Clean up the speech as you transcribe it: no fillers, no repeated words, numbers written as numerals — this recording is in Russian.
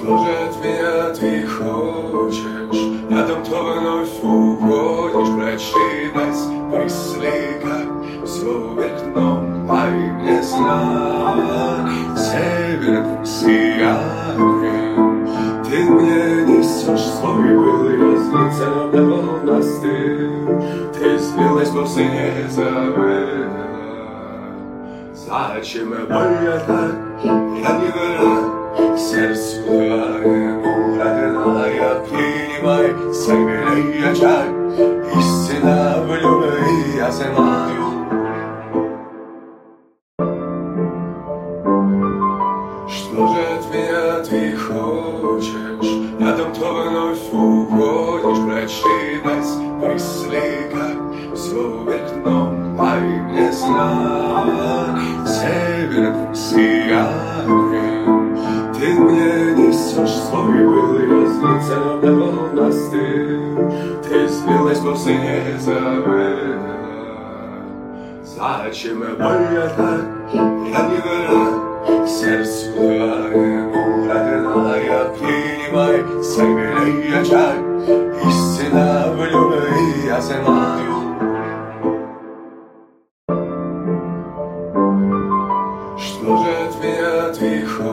Что же от меня ты хочешь? О том, кто вновь уходишь, прочти нас мысли, как все векном, а не знала северным сиянием. Ты мне несешь свой был, я снится давно настыл. Ты слилась после не забыла. Зачем я так, я не враг, сердцу твоему родная, принимай согрей очаг, истина в любви я знаю. Что же от меня ты хочешь? О том, кто вновь уходишь, прочти нас мысли, как все векном, а не знала северным сиянием. Ты мне несешь свой был, я снится давно настыл. Ты слилась после не забыла. Зачем я так, я не враг, сердцу твоему родная, принимай согрей очаг, истина в любви я знаю.